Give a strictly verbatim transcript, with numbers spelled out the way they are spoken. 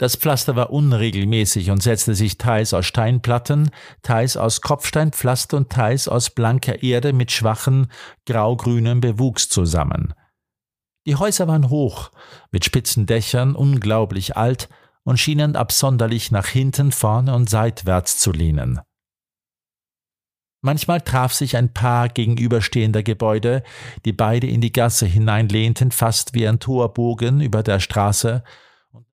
Das Pflaster war unregelmäßig und setzte sich teils aus Steinplatten, teils aus Kopfsteinpflaster und teils aus blanker Erde mit schwachem, graugrünem Bewuchs zusammen. Die Häuser waren hoch, mit spitzen Dächern, unglaublich alt und schienen absonderlich nach hinten, vorne und seitwärts zu lehnen. Manchmal traf sich ein Paar gegenüberstehender Gebäude, die beide in die Gasse hineinlehnten, fast wie ein Torbogen über der Straße,